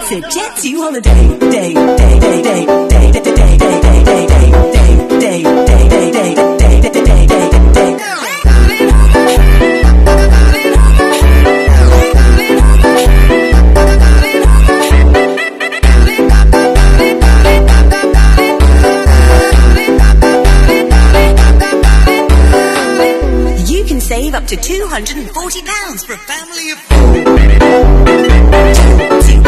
It's a Jet2 holiday. Day, day, day, day, day, day, day, day, day, day, day, day, day, day, day, day, day, day, day. You can save up to £240 for a family of 4.